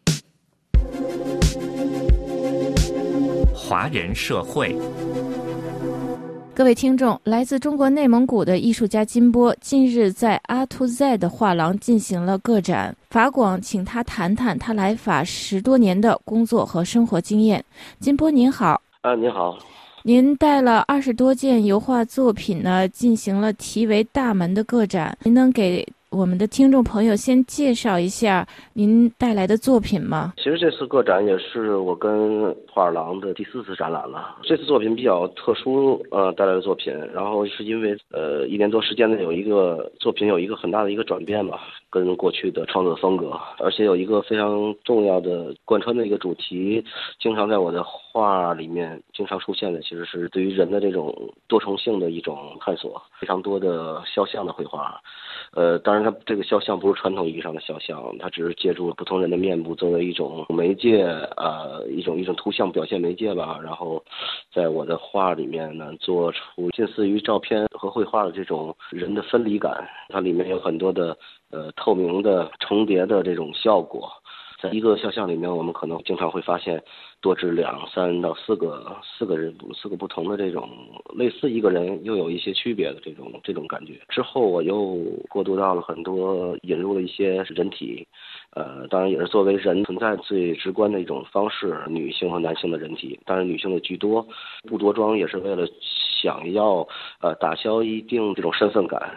华人社会。 各位听众，来自中国内蒙古的艺术家金波近日在阿图在的画廊进行了个展，法广请他谈谈他来法十多年的工作和生活经验。金波您好。 啊，您好。 您带了二十多件油画作品呢，进行了题为“大门”的个展，您能给我们的听众朋友先介绍一下您带来的作品吗？ 其实这次个展也是我跟画廊的第四次展览了。这次作品比较特殊，呃，带来的作品，然后是因为呃一年多时间内有一个作品有一个很大的一个转变吧，跟过去的创作风格，而且有一个非常重要的贯穿的一个主题，经常在我的画里面经常出现的，其实是对于人的这种多重性的一种探索，非常多的肖像的绘画。呃，当然它这个肖像不是传统意义上的肖像，它只是借助不同人的面部作为一种媒介，呃，一种一种图像表现媒介吧。然后在我的画里面呢，做出近似于照片和绘画的这种人的分离感，它里面有很多的呃透明的重叠的这种效果。在一个肖像里面，我们可能经常会发现多至两三到四个四个人四个不同的这种类似一个人又有一些区别的这种这种感觉。之后我又过渡到了很多引入了一些人体，呃，当然也是作为人存在最直观的一种方式，女性和男性的人体，当然女性的居多，不着装也是为了想要呃打消一定这种身份感。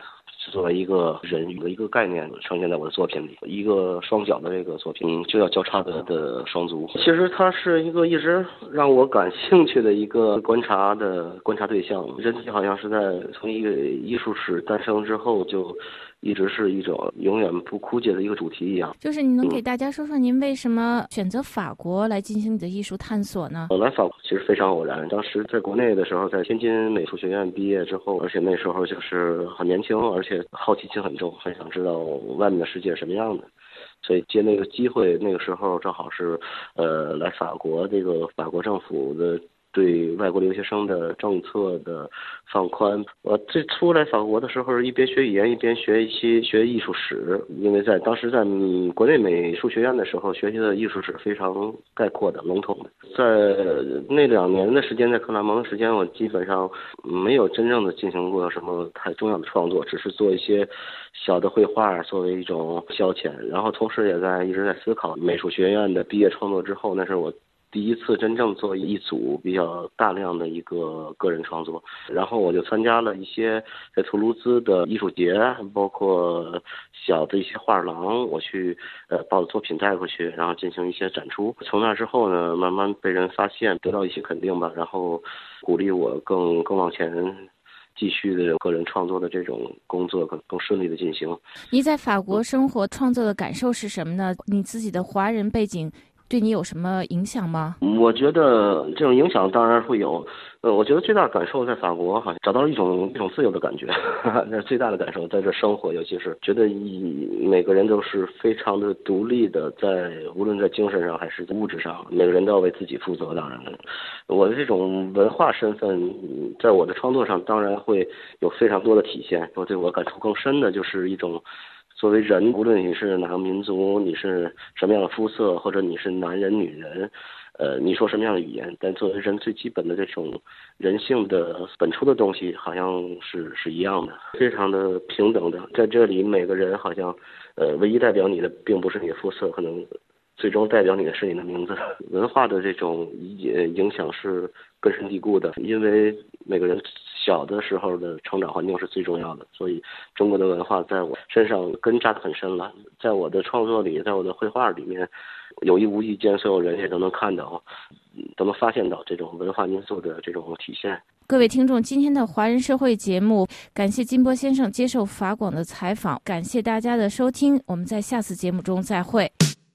是作为一个人的一个概念呈现在我的作品里，一个双脚的这个作品就要交叉的的双足。其实它是一个一直让我感兴趣的一个观察的观察对象。人体好像是在从一个艺术史诞生之后就一直是一种永远不枯竭的一个主题一样。 就是你能给大家说说您为什么选择法国来进行你的艺术探索呢？ 我来法国其实非常偶然，当时在国内的时候，在天津美术学院毕业之后，而且那时候就是很年轻，而且好奇心很重，很想知道外面的世界是什么样的。所以借那个机会，那个时候正好是呃来法国，这个法国政府的对外国留学生的政策的放宽。我最初来法国的时候，一边学语言一边学一些学艺术史，因为在当时在国内美术学院的时候学习的艺术史非常概括的、笼统的。在那两年的时间，在克拉蒙的时间，我基本上没有真正的进行过什么太重要的创作，只是做一些小的绘画作为一种消遣，然后同时也在一直在思考美术学院的毕业创作之后，那是我第一次真正做一组比较大量的一个个人创作，然后我就参加了一些在图卢兹的艺术节，包括小的一些画廊，我去呃把我的作品带过去，然后进行一些展出。从那之后呢，慢慢被人发现，得到一些肯定吧，然后鼓励我更更往前继续的个人创作的这种工作更更顺利的进行。 你在法国生活创作的感受是什么呢？你自己的华人背景对你有什么影响吗？ 我觉得这种影响当然会有，呃，我觉得最大的感受在法国好像找到了一种一种自由的感觉，那是最大的感受。在这生活，尤其是觉得每个人都是非常的独立的，在无论在精神上还是在物质上，每个人都要为自己负责。当然了，我的这种文化身份，在我的创作上当然会有非常多的体现。我对我感触更深的就是一种，作为人，无论你是哪个民族，你是什么样的肤色，或者你是男人女人，呃，你说什么样的语言，但作为人最基本的这种人性的本初的东西，好像是是一样的，非常的平等的。在这里，每个人好像，呃，唯一代表你的并不是你的肤色，可能最终代表你的是你的名字。文化的这种影响是根深蒂固的，因为每个人小的时候的成长环境是最重要的，所以中国的文化在我身上根扎得很深了。在我的创作里，在我的绘画里面，有意无意间，所有人也都能看到，都能发现到这种文化因素的这种体现。 各位听众，今天的华人社会节目，感谢金波先生接受法广的采访，感谢大家的收听，我们在下次节目中再会。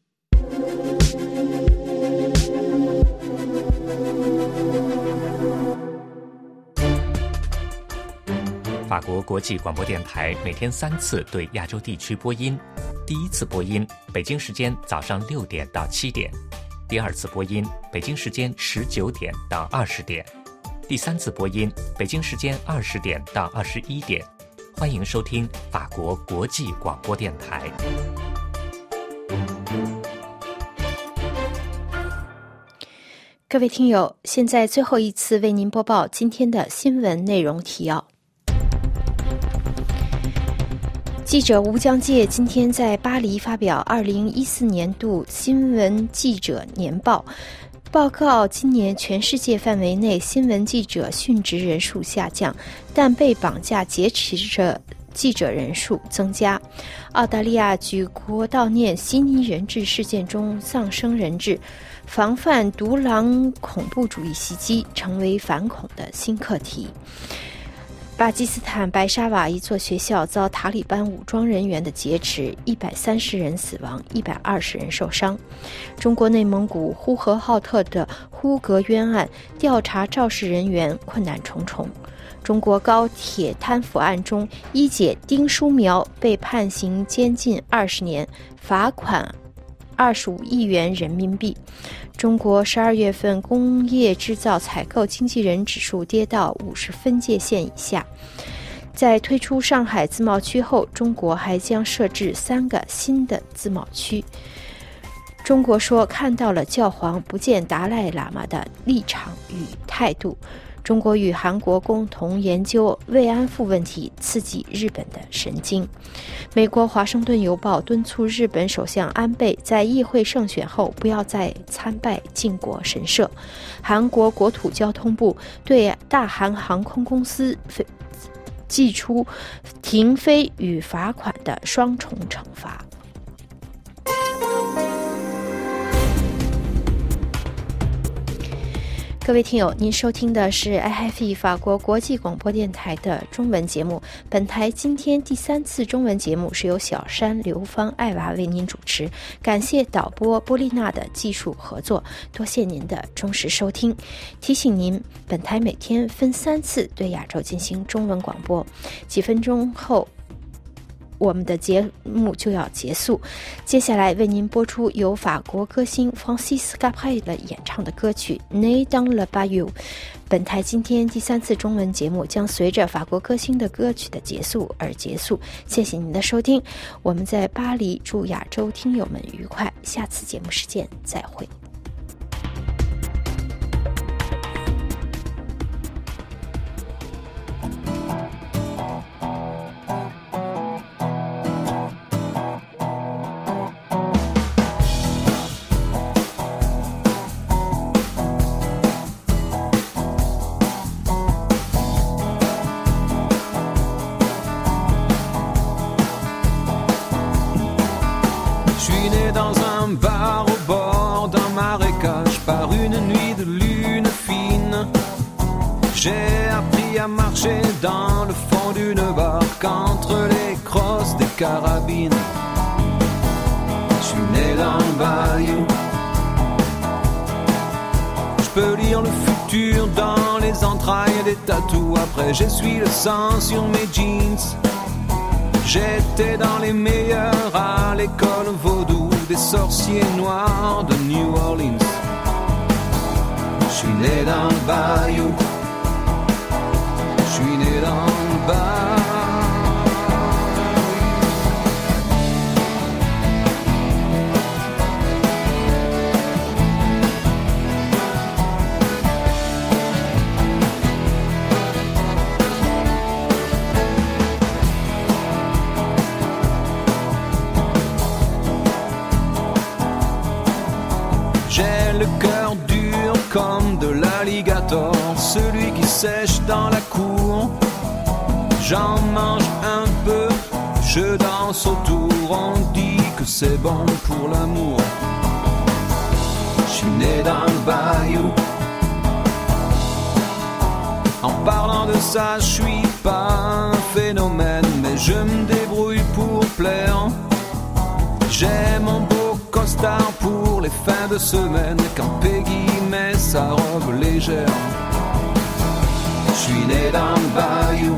法国国际广播电台每天三次对亚洲地区播音。第一次播音，北京时间早上六点到七点；第二次播音，北京时间十九点到二十点；第三次播音，北京时间二十点到二十一点。欢迎收听法国国际广播电台。 各位听友，现在最后一次为您播报今天的新闻内容提要。记者吴江介今天在巴黎发表二零一四年度新闻记者年报，报告今年全世界范围内新闻记者殉职人数下降，但被绑架劫持者记者人数增加。澳大利亚举国悼念悉尼人质事件中丧生人质，防范独狼恐怖主义袭击成为反恐的新课题。巴基斯坦白沙瓦一座学校遭塔利班武装人员的劫持，一百三十人死亡，一百二十人受伤。中国内蒙古呼和浩特的呼格冤案调查肇事人员困难重重。中国高铁贪腐案中，一姐丁书苗被判刑监禁二十年，罚款二十五亿元人民币。中国十二月份工业制造采购经纪人指数跌到五十分界线以下。在推出上海自贸区后，中国还将设置三个新的自贸区。中国说看到了教皇不见达赖喇嘛的立场与态度。中国与韩国共同研究慰安妇问题，刺激日本的神经。美国《华盛顿邮报》敦促日本首相安倍在议会胜选后不要再参拜靖国神社。韩国国土交通部对大韩航空公司祭出停飞与罚款的双重惩罚。各位听友，您收听的是 I F E 法国国际广播电台的中文节目。本台今天第三次中文节目是由小山、刘芳、艾娃为您主持，感谢导播波丽娜的技术合作，多谢您的忠实收听。提醒您，本台每天分三次对亚洲进行中文广播，几分钟后我们的节目就要结束，接下来为您播出由法国歌星 Francis Cabrel 演唱的歌曲 Né dans le Bayou。 本台今天第三次中文节目将随着法国歌星的歌曲的结束而结束，谢谢您的收听，我们在巴黎祝亚洲听友们愉快，下次节目时间再会。 J'ai appris à marcher dans le fond d'une barque entre les crosses des carabines. Je suis né dans le bayou. Je peux lire le futur dans les entrailles des tatous. Après j'essuie le sang sur mes jeans. J'étais dans les meilleurs à l'école vaudou des sorciers noirs de New Orleans. Je suis né dans le bayou. Je suis né dans le bayou. J'ai le cœur dur comme de l'alligator, celui qui sèche dans la cour. J'en mange un peu, je danse autour, on dit que c'est bon pour l'amour. Je suis né dans le bayou. En parlant de ça, je suis pas un phénomène, mais je me débrouille pour plaire. J'ai mon beau costard pour les fins de semaine, quand Peggy met sa robe légère. Je suis né dans le bayou.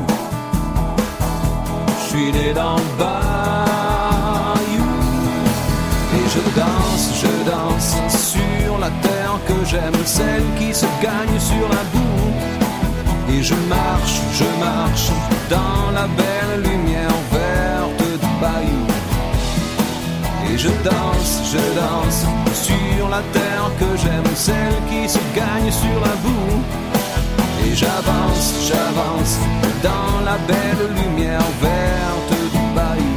Je suis né dans le bayou. Et je danse, je danse sur la terre que j'aime, celle qui se gagne sur la boue. Et je marche, je marche dans la belle lumière verte du bayou. Et je danse, je danse sur la terre que j'aime, celle qui se gagne sur la boue. Et j'avance, j'avance dans la belle lumière verte du bayou.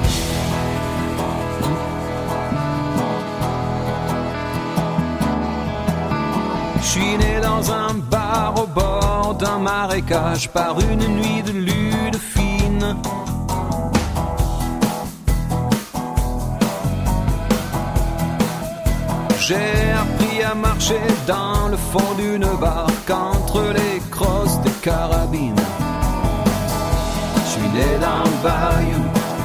Je suis né dans un bar au bord d'un marécage par une nuit de lune fine. J'ai appris à marcher dans le fond d'une barque entre les crosses des carabines. Je suis né dans le bayou.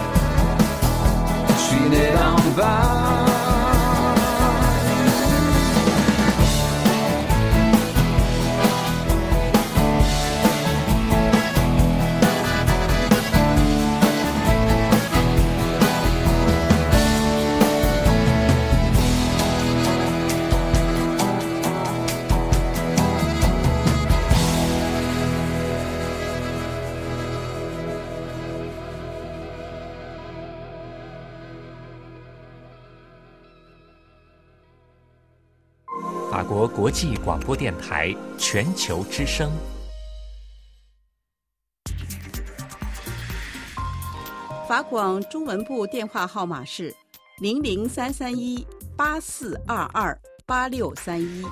Je suis né dans le bayou. 《法国国际广播电台全球之声》。 法广中文部电话号码是零零三三一八四二二八六三一。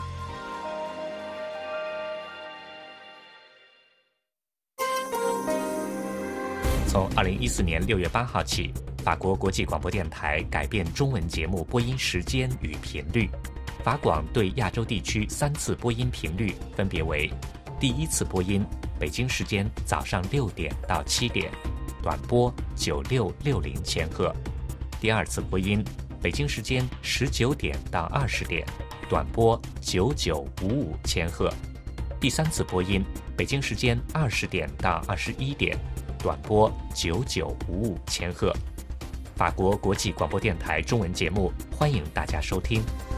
从二零一四年六月八号起，法国国际广播电台改变中文节目播音时间与频率。法广对亚洲地区三次播音频率分别为：第一次播音，北京时间早上六点到七点，短波九六六零千赫；第二次播音，北京时间十九点到二十点，短波九九五五千赫；第三次播音，北京时间二十点到二十一点，短波九九五五千赫。法国国际广播电台中文节目，欢迎大家收听。